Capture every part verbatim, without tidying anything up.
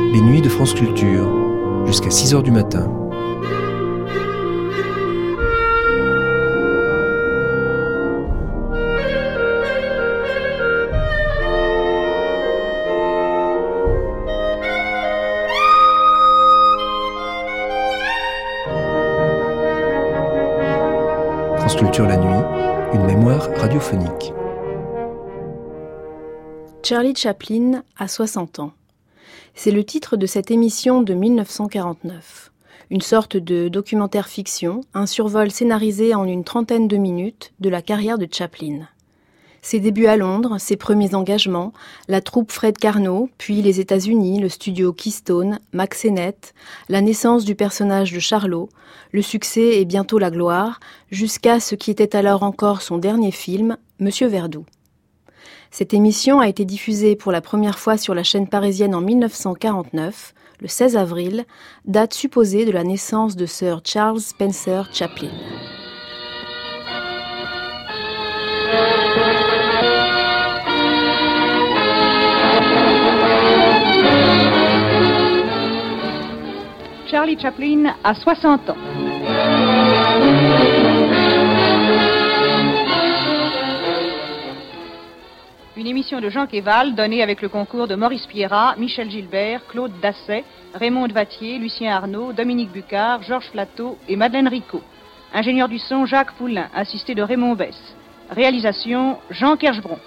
Les nuits de France Culture, jusqu'à six heures du matin. France Culture la nuit, une mémoire radiophonique. Charlie Chaplin a soixante ans. C'est le titre de cette émission de mille neuf cent quarante-neuf. Une sorte de documentaire fiction, un survol scénarisé en une trentaine de minutes de la carrière de Chaplin. Ses débuts à Londres, ses premiers engagements, la troupe Fred Karno, puis les États-Unis, le studio Keystone, Mack Sennett, la naissance du personnage de Charlot, le succès et bientôt la gloire, jusqu'à ce qui était alors encore son dernier film, Monsieur Verdoux. Cette émission a été diffusée pour la première fois sur la chaîne parisienne en mille neuf cent quarante-neuf, le seize avril, date supposée de la naissance de Sir Charles Spencer Chaplin. Charlie Chaplin a soixante ans. Une émission de Jean Quéval donnée avec le concours de Maurice Pierrat, Michel Gilbert, Claude Dasset, Raymond Vattier, Lucien Arnaud, Dominique Bucard, Georges Plateau et Madeleine Ricot. Ingénieur du son, Jacques Poulain, assisté de Raymond Besse. Réalisation, Jean Kerschbron.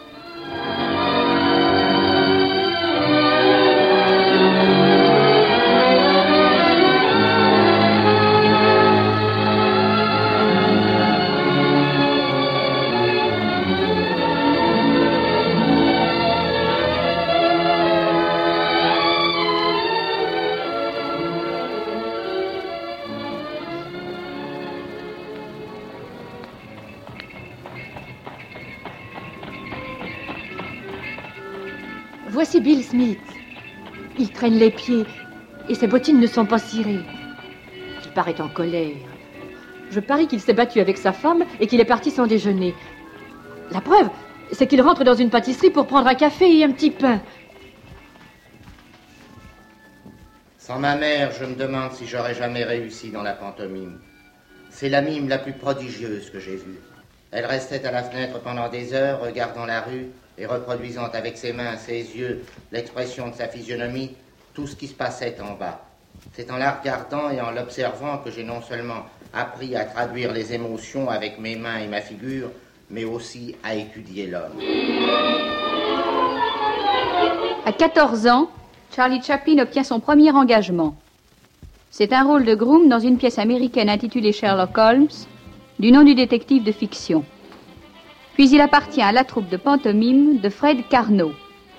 Voici Bill Smith. Il traîne les pieds et ses bottines ne sont pas cirées. Il paraît en colère. Je parie qu'il s'est battu avec sa femme et qu'il est parti sans déjeuner. La preuve, c'est qu'il rentre dans une pâtisserie pour prendre un café et un petit pain. Sans ma mère, je me demande si j'aurais jamais réussi dans la pantomime. C'est la mime la plus prodigieuse que j'ai vue. Elle restait à la fenêtre pendant des heures, regardant la rue et reproduisant avec ses mains, ses yeux, l'expression de sa physionomie, tout ce qui se passait en bas. C'est en la regardant et en l'observant que j'ai non seulement appris à traduire les émotions avec mes mains et ma figure, mais aussi à étudier l'homme. À quatorze ans, Charlie Chaplin obtient son premier engagement. C'est un rôle de groom dans une pièce américaine intitulée Sherlock Holmes, du nom du détective de fiction. Puis il appartient à la troupe de pantomime de Fred Karno.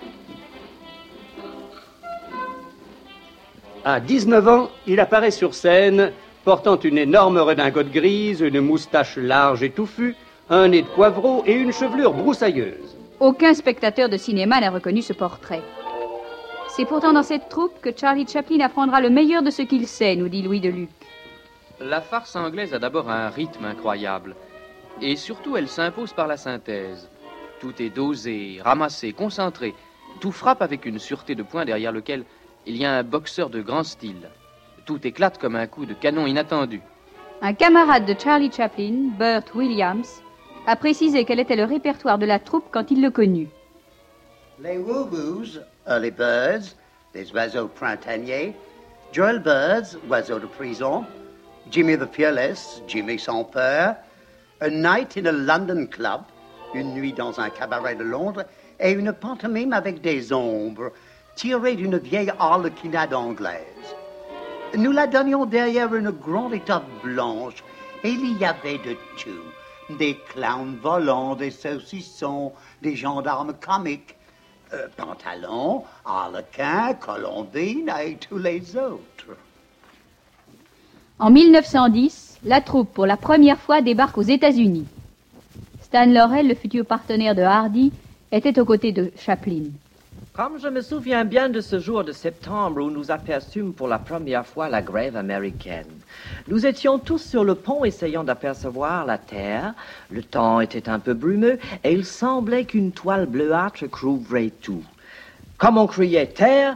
À dix-neuf ans, il apparaît sur scène, portant une énorme redingote grise, une moustache large et touffue, un nez de poivreau et une chevelure broussailleuse. Aucun spectateur de cinéma n'a reconnu ce portrait. C'est pourtant dans cette troupe que Charlie Chaplin apprendra le meilleur de ce qu'il sait, nous dit Louis Deluc. La farce anglaise a d'abord un rythme incroyable. Et surtout, elle s'impose par la synthèse. Tout est dosé, ramassé, concentré. Tout frappe avec une sûreté de poing derrière lequel il y a un boxeur de grand style. Tout éclate comme un coup de canon inattendu. Un camarade de Charlie Chaplin, Burt Williams, a précisé quel était le répertoire de la troupe quand il le connut. Les Woo-Woos, early birds, les oiseaux printaniers, Joel Birds, oiseau de prison, Jimmy the Fearless, Jimmy sans peur, A Night in a London Club, une nuit dans un cabaret de Londres, et une pantomime avec des ombres, tirée d'une vieille harlequinade anglaise. Nous la donnions derrière une grande étoffe blanche, et il y avait de tout. Des clowns volants, des saucissons, des gendarmes comiques, euh, pantalons, harlequins, colombines et tous les autres. En mille neuf cent dix, la troupe, pour la première fois, débarque aux États-Unis. Stan Laurel, le futur partenaire de Hardy, était aux côtés de Chaplin. Comme je me souviens bien de ce jour de septembre où nous aperçûmes pour la première fois la grève américaine. Nous étions tous sur le pont essayant d'apercevoir la terre. Le temps était un peu brumeux et il semblait qu'une toile bleuâtre couvrait tout. Comme on criait terre,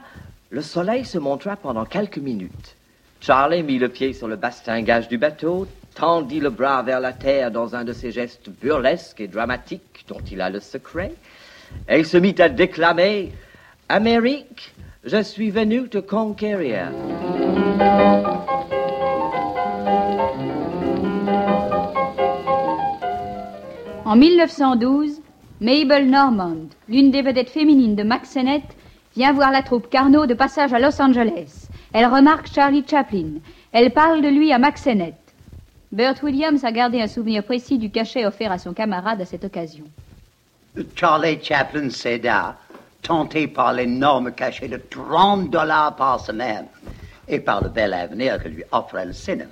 Le soleil se montra pendant quelques minutes. Charlie mit le pied sur le bastingage du bateau, tendit le bras vers la terre dans un de ces gestes burlesques et dramatiques dont il a le secret, et il se mit à déclamer « Amérique, je suis venu te conquérir. » En mille neuf cent douze, Mabel Normand, l'une des vedettes féminines de Mack Sennett, vient voir la troupe Carnot de passage à Los Angeles. Elle remarque Charlie Chaplin. Elle parle de lui à Mack Sennett. Burt Williams a gardé un souvenir précis du cachet offert à son camarade à cette occasion. Charlie Chaplin céda, tenté par l'énorme cachet de trente dollars par semaine et par le bel avenir que lui offrait le cinéma.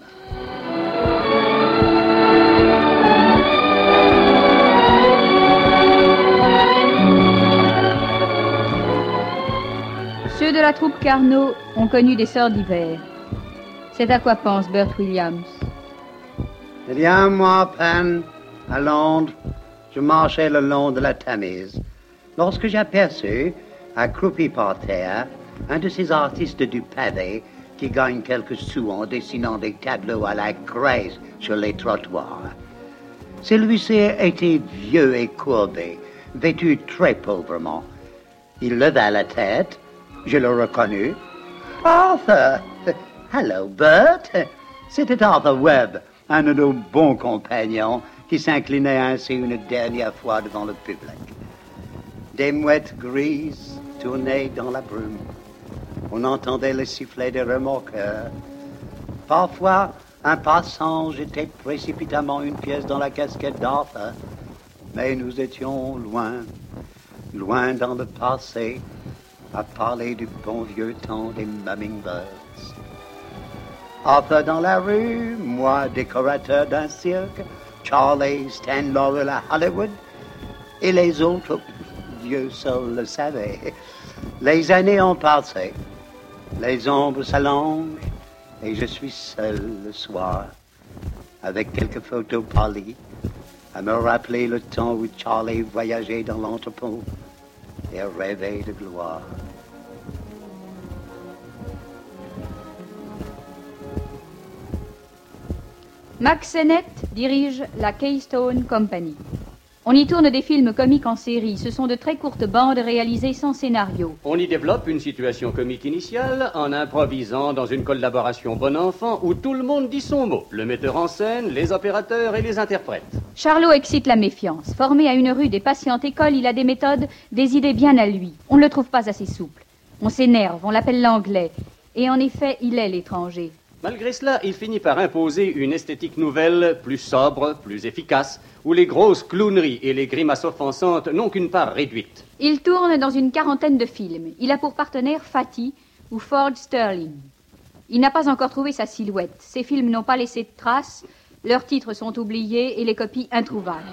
Ceux de la troupe Carnot ont connu des sorts divers. C'est à quoi pense Burt Williams. Il y a un mois à peine, à Londres, je marchais le long de la Tamise, lorsque j'aperçus, accroupi par terre, un de ces artistes du pavé qui gagnent quelques sous en dessinant des tableaux à la craie sur les trottoirs. Celui-ci était vieux et courbé, vêtu très pauvrement. Il leva la tête, je le reconnus. Arthur! Hello, Bert! C'était Arthur Webb, un de nos bons compagnons qui s'inclinait ainsi une dernière fois devant le public. Des mouettes grises tournaient dans la brume. On entendait le sifflet des remorqueurs. Parfois, un passant jetait précipitamment une pièce dans la casquette d'Arthur. Mais nous étions loin, loin dans le passé, à parler du bon vieux temps des Hummingbirds. Arthur dans la rue, moi décorateur d'un cirque, Charlie Stan Laurel à Hollywood, et les autres, Dieu seul le savait. Les années ont passé, les ombres s'allongent, et je suis seul le soir, avec quelques photos polies, à me rappeler le temps où Charlie voyageait dans l'entrepôt et rêvait de gloire. Mack Sennett dirige la Keystone Company. On y tourne des films comiques en série. Ce sont de très courtes bandes réalisées sans scénario. On y développe une situation comique initiale en improvisant dans une collaboration bon enfant où tout le monde dit son mot. Le metteur en scène, les opérateurs et les interprètes. Charlot excite la méfiance. Formé à une rude et patiente école, il a des méthodes, des idées bien à lui. On ne le trouve pas assez souple. On s'énerve, on l'appelle l'anglais. Et en effet, il est l'étranger. Malgré cela, il finit par imposer une esthétique nouvelle, plus sobre, plus efficace, où les grosses clowneries et les grimaces offensantes n'ont qu'une part réduite. Il tourne dans une quarantaine de films. Il a pour partenaire Fatty ou Ford Sterling. Il n'a pas encore trouvé sa silhouette. Ses films n'ont pas laissé de traces, leurs titres sont oubliés et les copies introuvables.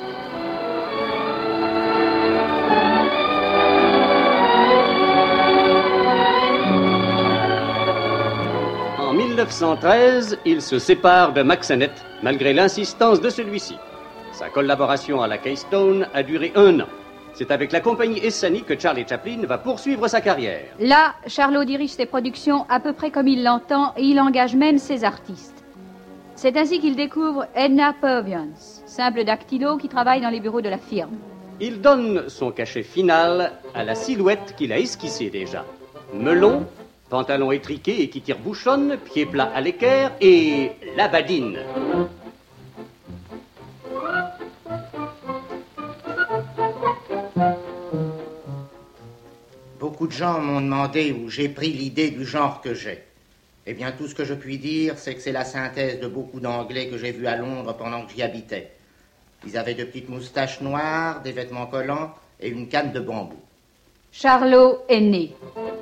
En mille neuf cent treize, il se sépare de Mack Sennett, malgré l'insistance de celui-ci. Sa collaboration à la Keystone a duré un an. C'est avec la compagnie Essani que Charlie Chaplin va poursuivre sa carrière. Là, Charlot dirige ses productions à peu près comme il l'entend et il engage même ses artistes. C'est ainsi qu'il découvre Edna Purviance, simple dactylo qui travaille dans les bureaux de la firme. Il donne son cachet final à la silhouette qu'il a esquissée déjà. Melon, pantalon étriqué et qui tire bouchonne, pieds plats à l'équerre et la badine. Beaucoup de gens m'ont demandé où j'ai pris l'idée du genre que j'ai. Eh bien, tout ce que je puis dire, c'est que c'est la synthèse de beaucoup d'Anglais que j'ai vus à Londres pendant que j'y habitais. Ils avaient de petites moustaches noires, des vêtements collants et une canne de bambou. Charlot est né.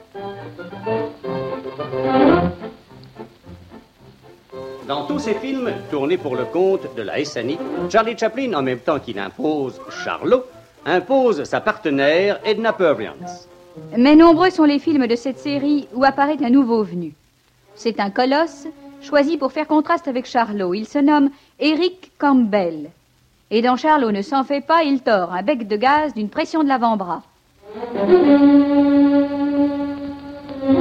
Dans tous ces films, tournés pour le compte de la Essani, Charlie Chaplin, en même temps qu'il impose Charlot, impose sa partenaire Edna Purviance. Mais nombreux sont les films de cette série où apparaît un nouveau venu. C'est un colosse choisi pour faire contraste avec Charlot. Il se nomme Eric Campbell. Et dans Charlot ne s'en fait pas, il tord un bec de gaz d'une pression de l'avant-bras.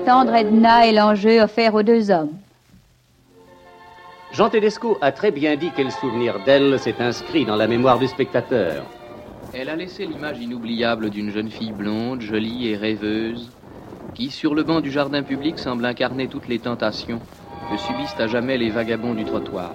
tendre Edna est l'enjeu offert aux deux hommes. Jean Tedesco a très bien dit quel souvenir d'elle s'est inscrit dans la mémoire du spectateur. Elle a laissé l'image inoubliable d'une jeune fille blonde, jolie et rêveuse, qui, sur le banc du jardin public, semble incarner toutes les tentations que subissent à jamais les vagabonds du trottoir.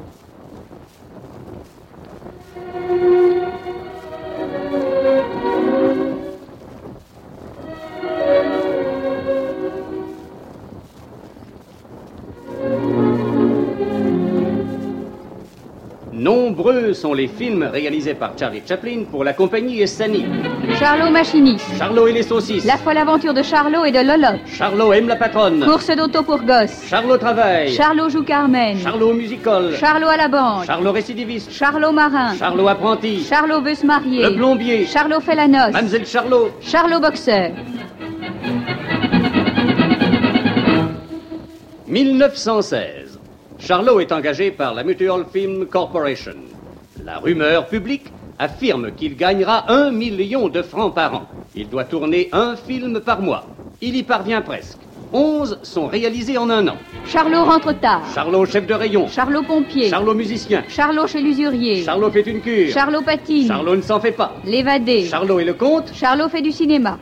Nombreux sont les films réalisés par Charlie Chaplin pour la compagnie Essani. Charlot machiniste. Charlot et les saucisses. La folle aventure de Charlot et de Lolotte. Charlot aime la patronne. Course d'auto pour gosses. Charlot travaille. Charlot joue Carmen. Charlot musical. Charlot à la banque. Charlot récidiviste. Charlot marin. Charlot apprenti. Charlot veut se marier. Le plombier. Charlot fait la noce. Mademoiselle Charlot. Charlot boxeur. mille neuf cent seize. Charlot est engagé par la Mutual Film Corporation. La rumeur publique affirme qu'il gagnera un million de francs par an. Il doit tourner un film par mois. Il y parvient presque. Onze sont réalisés en un an. Charlot rentre tard. Charlot chef de rayon. Charlot pompier. Charlot musicien. Charlot chez l'usurier. Charlot fait une cure. Charlot patine. Charlot ne s'en fait pas. L'évadé. Charlot est le comte. Charlot fait du cinéma.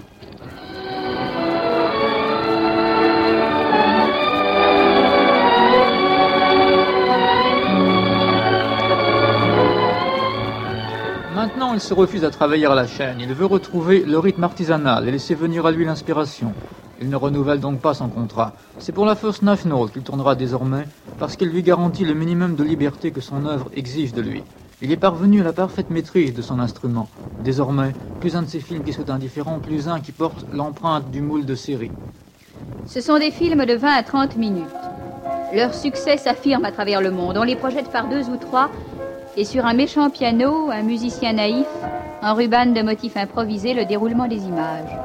Maintenant, il se refuse à travailler à la chaîne. Il veut retrouver le rythme artisanal et laisser venir à lui l'inspiration. Il ne renouvelle donc pas son contrat. C'est pour la First National qu'il tournera désormais, parce qu'elle lui garantit le minimum de liberté que son œuvre exige de lui. Il est parvenu à la parfaite maîtrise de son instrument. Désormais, plus un de ses films qui soit indifférent, plus un qui porte l'empreinte du moule de série. Ce sont des films de vingt à trente minutes. Leur succès s'affirme à travers le monde. On les projette par deux ou trois, et sur un méchant piano, un musicien naïf, en ruban de motifs improvisés, le déroulement des images.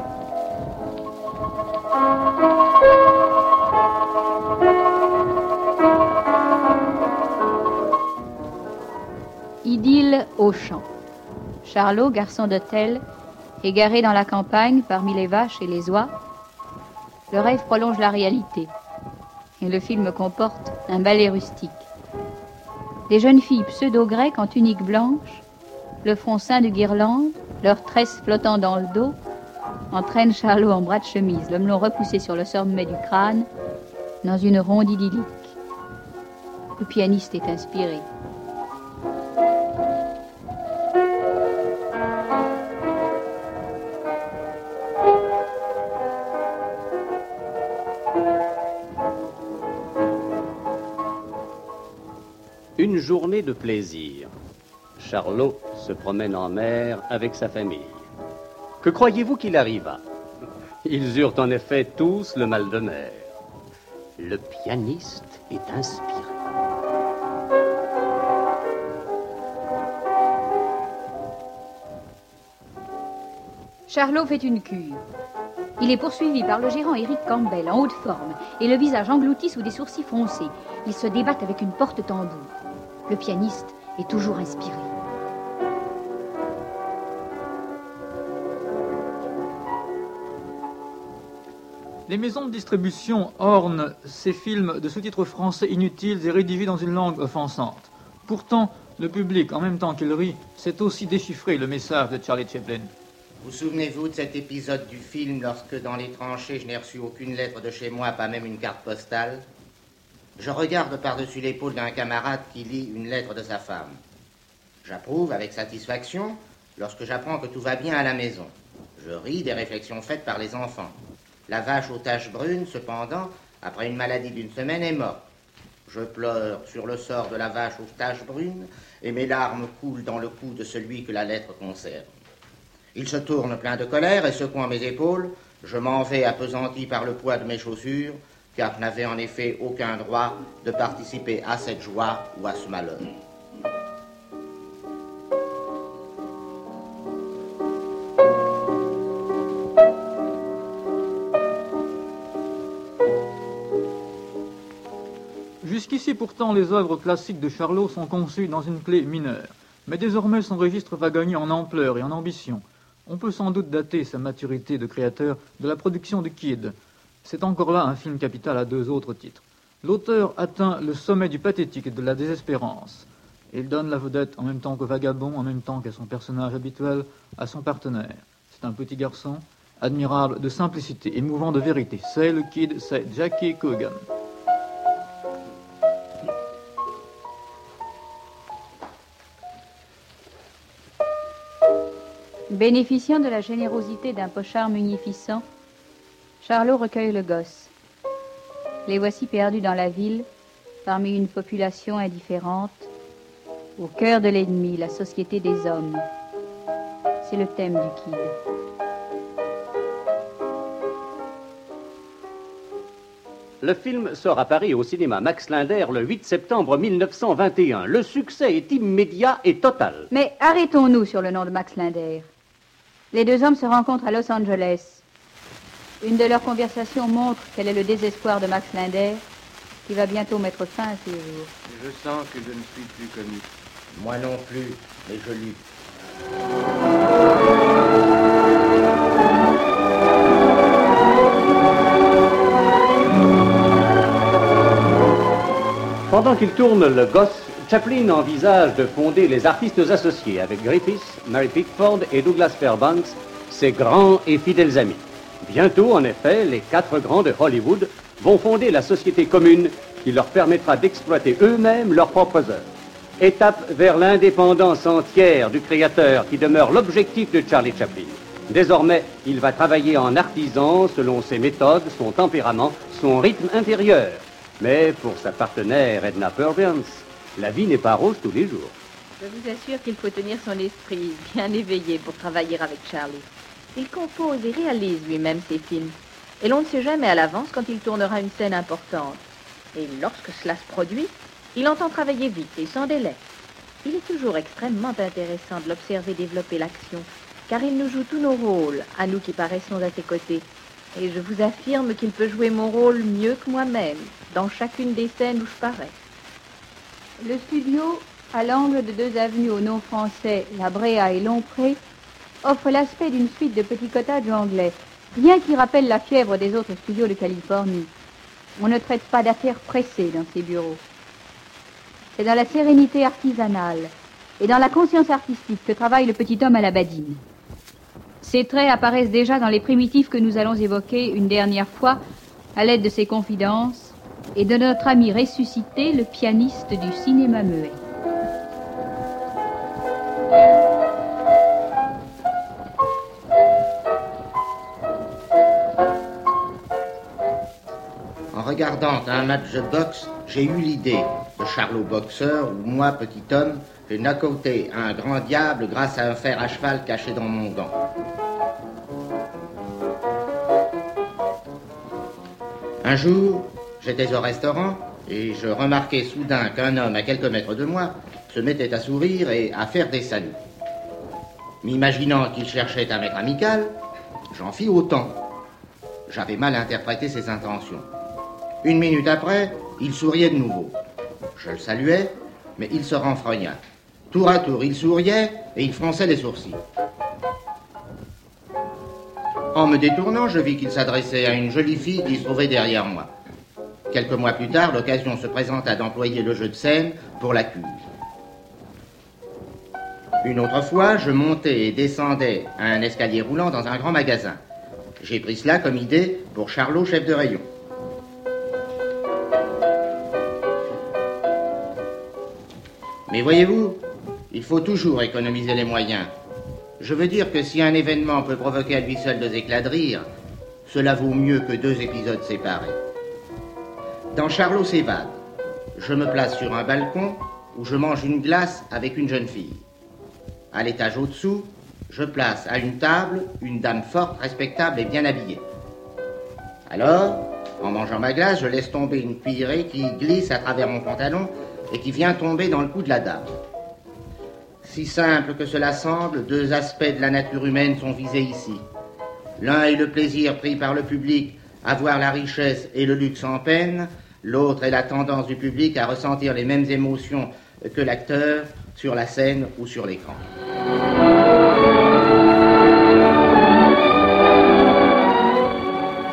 Idylle au champ. Charlot, garçon d'hôtel, égaré dans la campagne parmi les vaches et les oies. Le rêve prolonge la réalité, et le film comporte un ballet rustique. Des jeunes filles pseudo-grecques en tunique blanche, le front ceint de guirlandes, leurs tresses flottant dans le dos, entraînent Charlot en bras de chemise, le melon repoussé sur le sommet du crâne, dans une ronde idyllique. Le pianiste est inspiré. Une journée de plaisir. Charlot se promène en mer avec sa famille. Que croyez-vous qu'il arriva? Ils eurent en effet tous le mal de mer. Le pianiste est inspiré. Charlot fait une cure. Il est poursuivi par le gérant Eric Campbell, en haute forme, et le visage englouti sous des sourcils foncés. Ils se débattent avec une porte-tambour. Le pianiste est toujours inspiré. Les maisons de distribution ornent ces films de sous-titres français inutiles et rédigés dans une langue offensante. Pourtant, le public, en même temps qu'il rit, sait aussi déchiffrer le message de Charlie Chaplin. Vous souvenez-vous de cet épisode du film lorsque dans les tranchées je n'ai reçu aucune lettre de chez moi, pas même une carte postale? Je regarde par-dessus l'épaule d'un camarade qui lit une lettre de sa femme. J'approuve avec satisfaction lorsque j'apprends que tout va bien à la maison. Je ris des réflexions faites par les enfants. La vache aux taches brunes, cependant, après une maladie d'une semaine, est morte. Je pleure sur le sort de la vache aux taches brunes et mes larmes coulent dans le cou de celui que la lettre concerne. Il se tourne plein de colère et secouant mes épaules, je m'en vais appesanti par le poids de mes chaussures, car je n'avais en effet aucun droit de participer à cette joie ou à ce malheur. Jusqu'ici pourtant, les œuvres classiques de Charlot sont conçues dans une clé mineure. Mais désormais, son registre va gagner en ampleur et en ambition. On peut sans doute dater sa maturité de créateur de la production de Kid. C'est encore là un film capital à deux autres titres. L'auteur atteint le sommet du pathétique et de la désespérance. Il donne la vedette en même temps qu'au vagabond, en même temps qu'à son personnage habituel, à son partenaire. C'est un petit garçon, admirable de simplicité, émouvant de vérité. C'est le Kid, c'est Jackie Coogan. Bénéficiant de la générosité d'un pochard munificent, Charlot recueille le gosse. Les voici perdus dans la ville, parmi une population indifférente, au cœur de l'ennemi, la société des hommes. C'est le thème du Kid. Le film sort à Paris au cinéma Max Linder le huit septembre mille neuf cent vingt et un. Le succès est immédiat et total. Mais arrêtons-nous sur le nom de Max Linder. Les deux hommes se rencontrent à Los Angeles. Une de leurs conversations montre quel est le désespoir de Max Linder, qui va bientôt mettre fin à ses jours. Je sens que je ne suis plus connu. Moi non plus, mais je lutte. Pendant qu'il tourne le gosse, Chaplin envisage de fonder les artistes associés avec Griffith, Mary Pickford et Douglas Fairbanks, ses grands et fidèles amis. Bientôt, en effet, les quatre grands de Hollywood vont fonder la société commune qui leur permettra d'exploiter eux-mêmes leurs propres œuvres. Étape vers l'indépendance entière du créateur qui demeure l'objectif de Charlie Chaplin. Désormais, il va travailler en artisan selon ses méthodes, son tempérament, son rythme intérieur. Mais pour sa partenaire Edna Purviance, la vie n'est pas rose tous les jours. Je vous assure qu'il faut tenir son esprit bien éveillé pour travailler avec Charlie. Il compose et réalise lui-même ses films. Et l'on ne sait jamais à l'avance quand il tournera une scène importante. Et lorsque cela se produit, il entend travailler vite et sans délai. Il est toujours extrêmement intéressant de l'observer développer l'action, car il nous joue tous nos rôles, à nous qui paraissons à ses côtés. Et je vous affirme qu'il peut jouer mon rôle mieux que moi-même, dans chacune des scènes où je parais. Le studio, à l'angle de deux avenues au nom français, La Brea et Lompré, offre l'aspect d'une suite de petits cottages anglais, rien qui rappelle la fièvre des autres studios de Californie. On ne traite pas d'affaires pressées dans ces bureaux. C'est dans la sérénité artisanale et dans la conscience artistique que travaille le petit homme à la badine. Ses traits apparaissent déjà dans les primitifs que nous allons évoquer une dernière fois à l'aide de ses confidences et de notre ami ressuscité, le pianiste du cinéma muet. En regardant un match de boxe, j'ai eu l'idée de Charlot boxeur ou moi, petit homme, de knockouter un grand diable grâce à un fer à cheval caché dans mon gant. Un jour, j'étais au restaurant et je remarquai soudain qu'un homme à quelques mètres de moi se mettait à sourire et à faire des saluts. M'imaginant qu'il cherchait à m'être amical, j'en fis autant. J'avais mal interprété ses intentions. Une minute après, il souriait de nouveau. Je le saluais, mais il se renfrogna. Tour à tour, il souriait et il fronçait les sourcils. En me détournant, je vis qu'il s'adressait à une jolie fille qui se trouvait derrière moi. Quelques mois plus tard, l'occasion se présenta d'employer le jeu de scène pour la cuve. Une autre fois, je montais et descendais un escalier roulant dans un grand magasin. J'ai pris cela comme idée pour Charlot, chef de rayon. Mais voyez-vous, il faut toujours économiser les moyens. Je veux dire que si un événement peut provoquer à lui seul deux éclats de rire, cela vaut mieux que deux épisodes séparés. Dans Charlot s'évade, je me place sur un balcon où je mange une glace avec une jeune fille. À l'étage au-dessous, je place à une table une dame forte, respectable et bien habillée. Alors, en mangeant ma glace, je laisse tomber une cuillerée qui glisse à travers mon pantalon et qui vient tomber dans le cou de la dame. Si simple que cela semble, deux aspects de la nature humaine sont visés ici. L'un est le plaisir pris par le public à voir la richesse et le luxe en peine, l'autre est la tendance du public à ressentir les mêmes émotions que l'acteur sur la scène ou sur l'écran.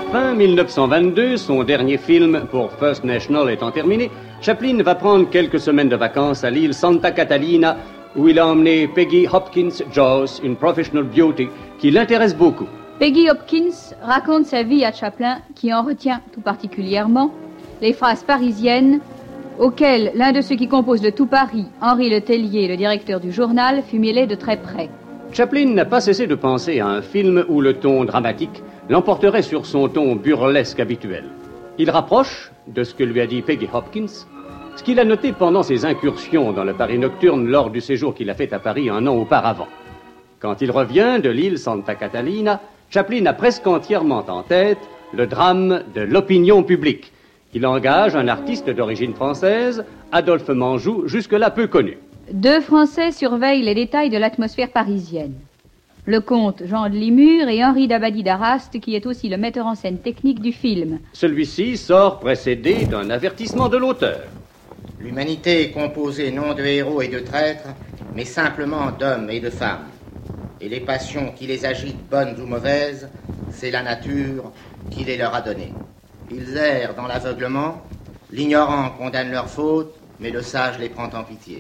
Fin mille neuf cent vingt-deux, son dernier film pour First National étant terminé, Chaplin va prendre quelques semaines de vacances à l'île Santa Catalina, où il a emmené Peggy Hopkins Joss, une professional beauty, qui l'intéresse beaucoup. Peggy Hopkins raconte sa vie à Chaplin, qui en retient tout particulièrement les phrases parisiennes auxquelles l'un de ceux qui composent le Tout Paris, Henri Letellier, le directeur du journal, fut mêlé de très près. Chaplin n'a pas cessé de penser à un film où le ton dramatique l'emporterait sur son ton burlesque habituel. Il rapproche de ce que lui a dit Peggy Hopkins, ce qu'il a noté pendant ses incursions dans le Paris nocturne lors du séjour qu'il a fait à Paris un an auparavant. Quand il revient de l'île Santa Catalina, Chaplin a presque entièrement en tête le drame de l'opinion publique. Il engage un artiste d'origine française, Adolphe Menjou, jusque-là peu connu. Deux Français surveillent les détails de l'atmosphère parisienne. Le comte Jean de Limur et Henri d'Abadie d'Arrast, qui est aussi le metteur en scène technique du film. Celui-ci sort précédé d'un avertissement de l'auteur. L'humanité est composée non de héros et de traîtres, mais simplement d'hommes et de femmes. Et les passions qui les agitent, bonnes ou mauvaises, c'est la nature qui les leur a données. Ils errent dans l'aveuglement, l'ignorant condamne leurs fautes, mais le sage les prend en pitié.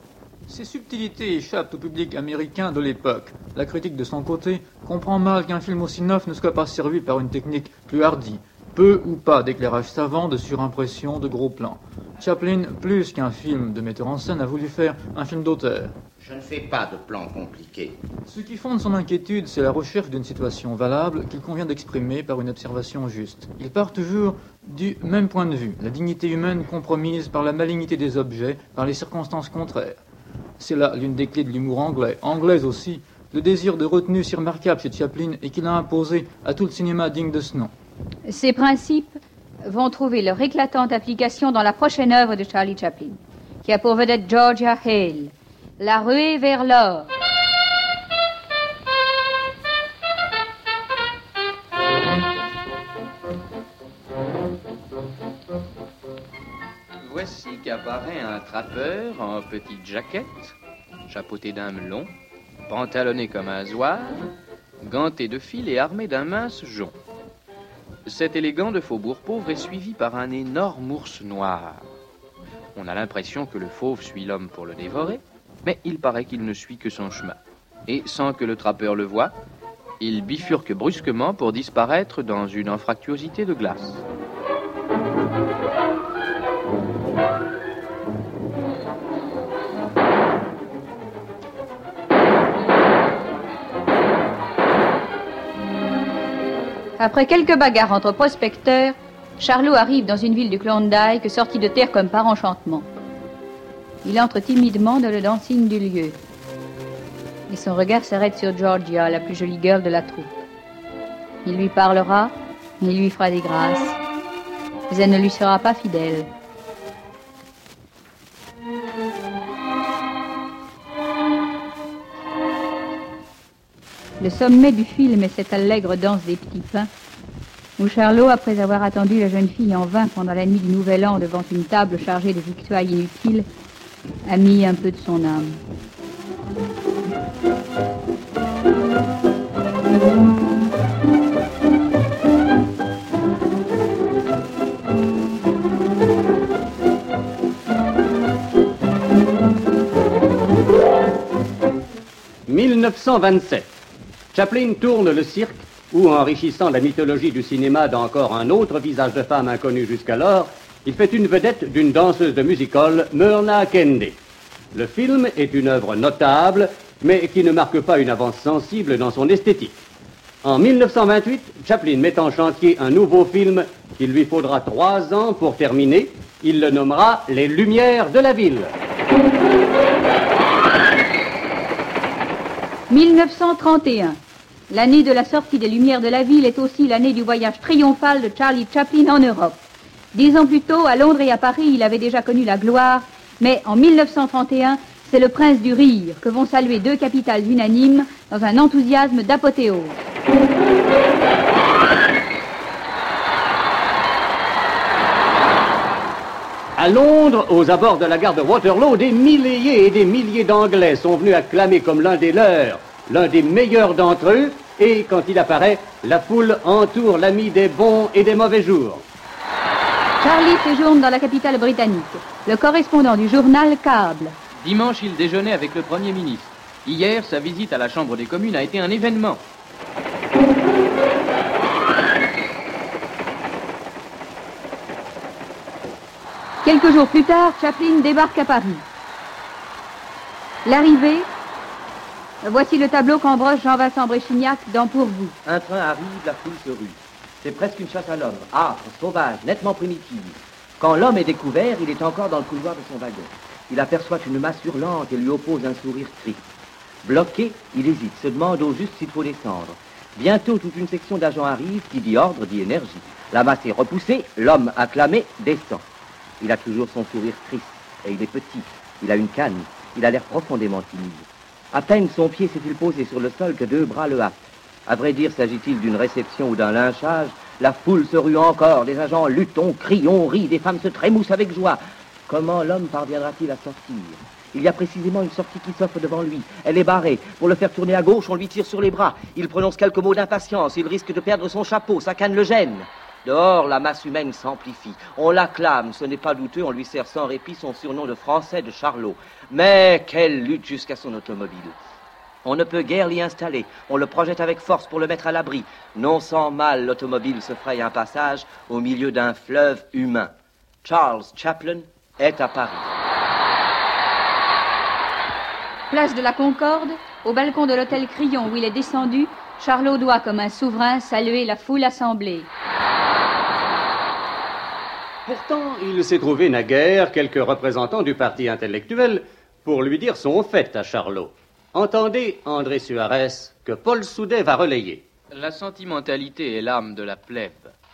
Ces subtilités échappent au public américain de l'époque. La critique, de son côté, comprend mal qu'un film aussi neuf ne soit pas servi par une technique plus hardie. Peu ou pas d'éclairage savant, de surimpression, de gros plans. Chaplin, plus qu'un film de metteur en scène, a voulu faire un film d'auteur. Je ne fais pas de plan compliqué. Ce qui fonde son inquiétude, c'est la recherche d'une situation valable qu'il convient d'exprimer par une observation juste. Il part toujours du même point de vue, la dignité humaine compromise par la malignité des objets, par les circonstances contraires. C'est là l'une des clés de l'humour anglais, anglaise aussi, le désir de retenue si remarquable chez Chaplin et qu'il a imposé à tout le cinéma digne de ce nom. Ces principes vont trouver leur éclatante application dans la prochaine œuvre de Charlie Chaplin, qui a pour vedette Georgia Hale, La ruée vers l'or. Voici qu'apparaît un trappeur en petite jaquette, chapeauté d'un melon, pantalonné comme un zouave, ganté de fil et armé d'un mince jonc. Cet élégant de faubourg pauvre est suivi par un énorme ours noir. On a l'impression que le fauve suit l'homme pour le dévorer, mais il paraît qu'il ne suit que son chemin. Et sans que le trappeur le voie, il bifurque brusquement pour disparaître dans une anfractuosité de glace. Après quelques bagarres entre prospecteurs, Charlot arrive dans une ville du Klondike sortie de terre comme par enchantement. Il entre timidement dans le dancing du lieu. Et son regard s'arrête sur Georgia, la plus jolie girl de la troupe. Il lui parlera, il lui fera des grâces, mais elle ne lui sera pas fidèle. Le sommet du film est cette allègre danse des petits pains, où Charlot, après avoir attendu la jeune fille en vain pendant la nuit du Nouvel An devant une table chargée de victuailles inutiles, a mis un peu de son âme. mille neuf cent vingt-sept. Chaplin tourne le cirque où, enrichissant la mythologie du cinéma d'encore un autre visage de femme inconnu jusqu'alors, il fait une vedette d'une danseuse de music-hall, Myrna Kennedy. Le film est une œuvre notable, mais qui ne marque pas une avance sensible dans son esthétique. En mille neuf cent vingt-huit, Chaplin met en chantier un nouveau film qu'il lui faudra trois ans pour terminer. Il le nommera « Les Lumières de la Ville ». mille neuf cent trente et un. L'année de la sortie des Lumières de la Ville est aussi l'année du voyage triomphal de Charlie Chaplin en Europe. Dix ans plus tôt, à Londres et à Paris, il avait déjà connu la gloire, mais en mille neuf cent trente et un, c'est le prince du rire que vont saluer deux capitales unanimes dans un enthousiasme d'apothéose. À Londres, aux abords de la gare de Waterloo, des milliers et des milliers d'Anglais sont venus acclamer comme l'un des leurs, l'un des meilleurs d'entre eux, Et quand il apparaît, la foule entoure l'ami des bons et des mauvais jours. Charlie séjourne dans la capitale britannique. Le correspondant du journal câble. Dimanche, il déjeunait avec le Premier ministre. Hier, sa visite à la Chambre des communes a été un événement. Quelques jours plus tard, Chaplin débarque à Paris. L'arrivée, voici le tableau qu'embroche Jean-Vincent Bréchignac dans Pour vous. Un train arrive, la foule se rue. C'est presque une chasse à l'homme, âpre, sauvage, nettement primitive. Quand l'homme est découvert, il est encore dans le couloir de son wagon. Il aperçoit une masse hurlante et lui oppose un sourire triste. Bloqué, il hésite, se demande au juste s'il faut descendre. Bientôt, toute une section d'agents arrive, qui dit ordre, dit énergie. La masse est repoussée, l'homme acclamé descend. Il a toujours son sourire triste, et il est petit. Il a une canne, il a l'air profondément timide. À peine son pied s'est-il posé sur le sol que deux bras le hâtent. À vrai dire, s'agit-il d'une réception ou d'un lynchage? La foule se rue encore, les agents luttent, on crie, on rit, des femmes se trémoussent avec joie. Comment l'homme parviendra-t-il à sortir? Il y a précisément une sortie qui s'offre devant lui. Elle est barrée. Pour le faire tourner à gauche, on lui tire sur les bras. Il prononce quelques mots d'impatience. Il risque de perdre son chapeau. Sa canne le gêne. Dehors, la masse humaine s'amplifie. On l'acclame. Ce n'est pas douteux. On lui sert sans répit son surnom de Français de Charlot. Mais quelle lutte jusqu'à son automobile. On ne peut guère l'y installer. On le projette avec force pour le mettre à l'abri. Non sans mal, l'automobile se fraye un passage au milieu d'un fleuve humain. Charles Chaplin est à Paris. Place de la Concorde, au balcon de l'hôtel Crillon où il est descendu, Charlot doit, comme un souverain, saluer la foule assemblée. Pourtant, il s'est trouvé naguère quelques représentants du parti intellectuel pour lui dire son fait à Charlot. Entendez, André Suarez, que Paul Soudet va relayer. La sentimentalité est l'âme de la plèbe.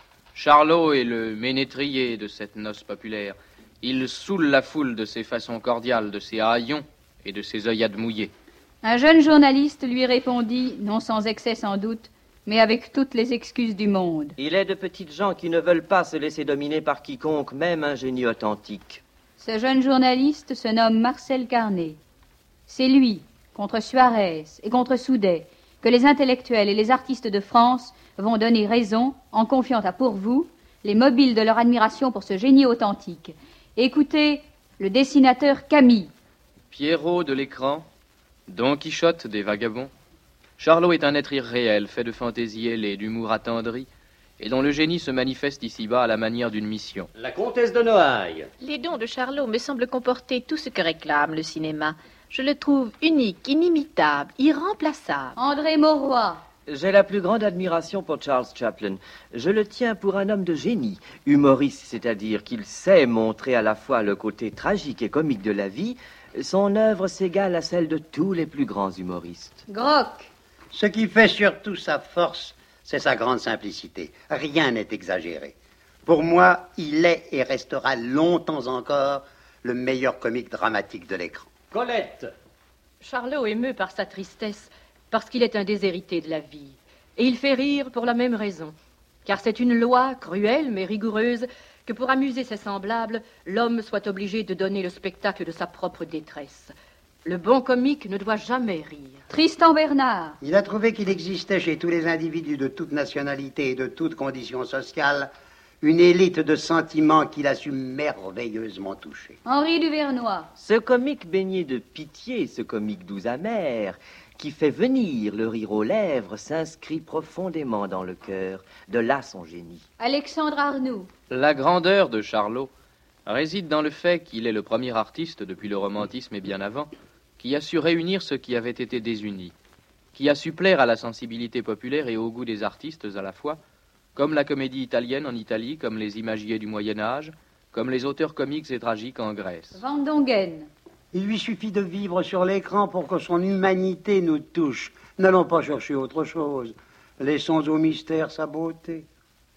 Charlot est le ménétrier de cette noce populaire. Il saoule la foule de ses façons cordiales, de ses haillons et de ses œillades mouillées. Un jeune journaliste lui répondit, non sans excès sans doute, mais avec toutes les excuses du monde. Il est de petites gens qui ne veulent pas se laisser dominer par quiconque, même un génie authentique. Ce jeune journaliste se nomme Marcel Carnet. C'est lui, contre Suarez et contre Soudet, que les intellectuels et les artistes de France vont donner raison en confiant à Pour vous les mobiles de leur admiration pour ce génie authentique. Écoutez le dessinateur Camille. Pierrot de l'écran, Don Quichotte des vagabonds. Charlot est un être irréel, fait de fantaisie ailée, d'humour attendri, et dont le génie se manifeste ici-bas à la manière d'une mission. La comtesse de Noailles. Les dons de Charlot me semblent comporter tout ce que réclame le cinéma. Je le trouve unique, inimitable, irremplaçable. André Mauroy. J'ai la plus grande admiration pour Charles Chaplin. Je le tiens pour un homme de génie, humoriste, c'est-à-dire qu'il sait montrer à la fois le côté tragique et comique de la vie. Son œuvre s'égale à celle de tous les plus grands humoristes. Groc. Ce qui fait surtout sa force, c'est sa grande simplicité. Rien n'est exagéré. Pour moi, il est et restera longtemps encore le meilleur comique dramatique de l'écran. Colette. Charlot émeut par sa tristesse, parce qu'il est un déshérité de la vie. Et il fait rire pour la même raison. Car c'est une loi cruelle mais rigoureuse que pour amuser ses semblables, l'homme soit obligé de donner le spectacle de sa propre détresse. Le bon comique ne doit jamais rire. Tristan Bernard. Il a trouvé qu'il existait chez tous les individus de toute nationalité et de toute condition sociale une élite de sentiments qu'il a su merveilleusement toucher. Henri Duvernois. Ce comique baigné de pitié, ce comique doux amer, qui fait venir le rire aux lèvres, s'inscrit profondément dans le cœur. De là son génie. Alexandre Arnoux. La grandeur de Charlot réside dans le fait qu'il est le premier artiste, depuis le romantisme et bien avant, qui a su réunir ce qui avait été désuni, qui a su plaire à la sensibilité populaire et au goût des artistes à la fois, comme la comédie italienne en Italie, comme les imagiers du Moyen-Âge, comme les auteurs comiques et tragiques en Grèce. Van Dongen. Il lui suffit de vivre sur l'écran pour que son humanité nous touche. N'allons pas chercher autre chose. Laissons au mystère sa beauté.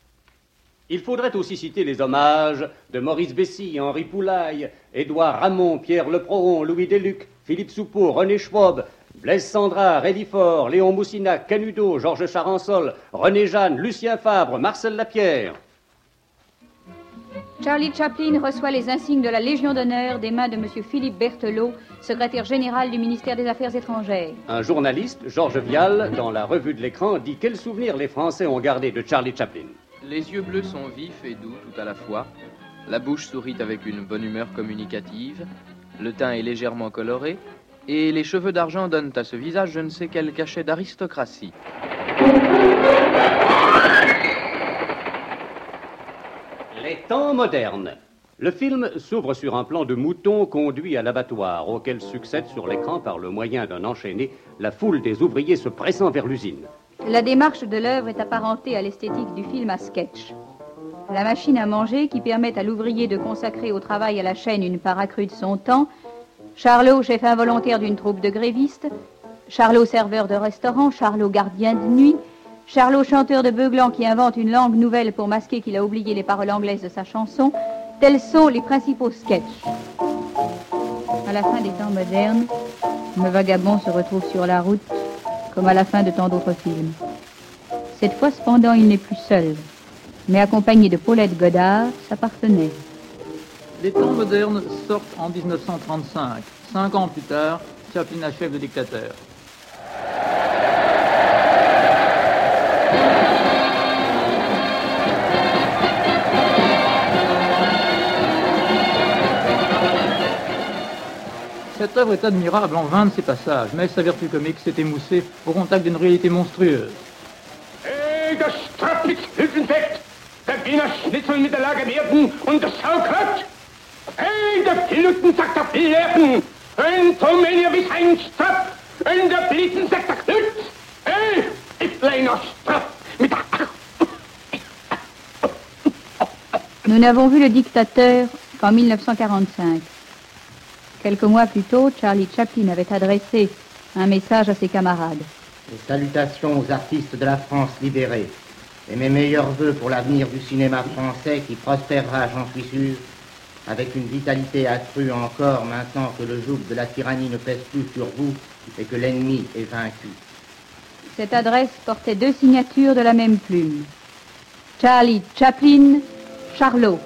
Il faudrait aussi citer les hommages de Maurice Bessy, Henri Poulaille, Édouard Ramon, Pierre Leprohon, Louis Deluc, Philippe Soupeau, René Schwab, Blaise Sandra, Rédy Fort, Léon Moussinac, Canudo, Georges Charansol, René Jeanne, Lucien Fabre, Marcel Lapierre. Charlie Chaplin reçoit les insignes de la Légion d'honneur des mains de M. Philippe Berthelot, secrétaire général du ministère des Affaires étrangères. Un journaliste, Georges Vial, dans la revue de l'écran, dit quels souvenirs les Français ont gardés de Charlie Chaplin. Les yeux bleus sont vifs et doux tout à la fois. La bouche sourit avec une bonne humeur communicative. Le teint est légèrement coloré. Et les cheveux d'argent donnent à ce visage je ne sais quel cachet d'aristocratie. Les temps modernes. Le film s'ouvre sur un plan de mouton conduit à l'abattoir, auquel succède sur l'écran par le moyen d'un enchaîné la foule des ouvriers se pressant vers l'usine. La démarche de l'œuvre est apparentée à l'esthétique du film à sketch. La machine à manger qui permet à l'ouvrier de consacrer au travail à la chaîne une part accrue de son temps, Charlot, chef involontaire d'une troupe de grévistes, Charlot, serveur de restaurant, Charlot, gardien de nuit, Charlot, chanteur de beuglant qui invente une langue nouvelle pour masquer qu'il a oublié les paroles anglaises de sa chanson, tels sont les principaux sketchs. À la fin des temps modernes, le vagabond se retrouve sur la route, comme à la fin de tant d'autres films. Cette fois, cependant, il n'est plus seul, mais accompagné de Paulette Goddard, sa partenaire. Les temps modernes sortent en dix-neuf cent trente-cinq. Cinq ans plus tard, Chaplin achève le dictateur. Cette œuvre est admirable en vain de ses passages, mais sa vertu comique s'est émoussée au contact d'une réalité monstrueuse. Hey, das Strappix Hülsenfett, der Wiener Schnitzel mit der Lage werden und das Sauerkraut. Hey, der Piluten sagt der Pillerten, ein Tomenia bis ein Strapp, ein der Blitzen sagt der Knut. Hey, ich kleiner Strapp mit der... Nous n'avons vu le dictateur qu'en mille neuf cent quarante-cinq. Quelques mois plus tôt, Charlie Chaplin avait adressé un message à ses camarades. Les salutations aux artistes de la France libérée et mes meilleurs voeux pour l'avenir du cinéma français qui prospérera, j'en suis sûr, avec une vitalité accrue encore maintenant que le joug de la tyrannie ne pèse plus sur vous et que l'ennemi est vaincu. Cette adresse portait deux signatures de la même plume. Charlie Chaplin, Charlot.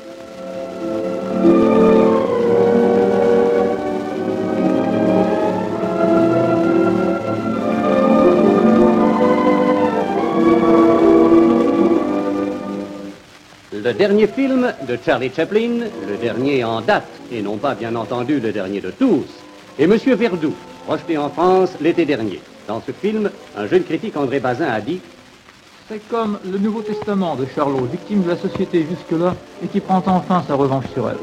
Le dernier film de Charlie Chaplin, le dernier en date, et non pas bien entendu le dernier de tous, est Monsieur Verdoux, projeté en France l'été dernier. Dans ce film, un jeune critique, André Bazin, a dit « C'est comme le Nouveau Testament de Charlot, victime de la société jusque-là, et qui prend enfin sa revanche sur elle. »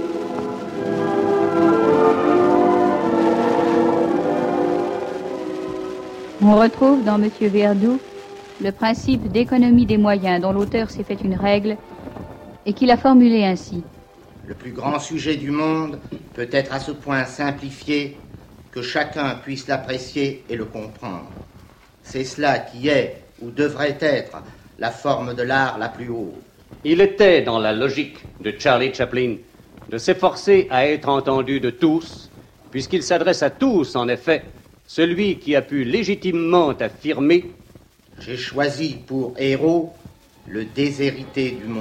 On retrouve dans Monsieur Verdoux le principe d'économie des moyens dont l'auteur s'est fait une règle et qu'il a formulé ainsi. Le plus grand sujet du monde peut être à ce point simplifié que chacun puisse l'apprécier et le comprendre. C'est cela qui est, ou devrait être, la forme de l'art la plus haute. Il était dans la logique de Charlie Chaplin de s'efforcer à être entendu de tous, puisqu'il s'adresse à tous, en effet, celui qui a pu légitimement affirmer « J'ai choisi pour héros le déshérité du monde ».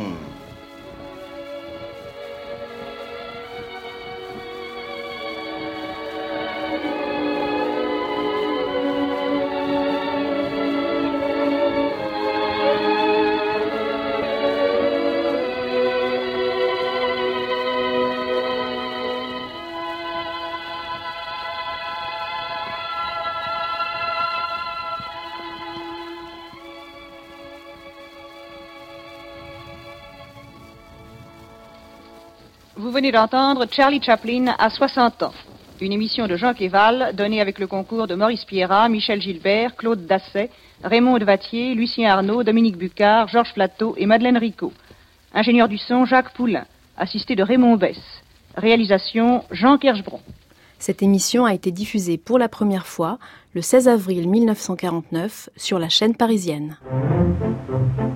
Vous venez d'entendre Charlie Chaplin à soixante ans. Une émission de Jean Quéval donnée avec le concours de Maurice Piérat, Michel Gilbert, Claude Dasset, Raymond Vattier, Lucien Arnaud, Dominique Bucard, Georges Plateau et Madeleine Ricot. Ingénieur du son, Jacques Poulain. Assisté de Raymond Besse. Réalisation, Jean Kerschbron. Cette émission a été diffusée pour la première fois le seize avril mille neuf cent quarante-neuf sur la chaîne parisienne.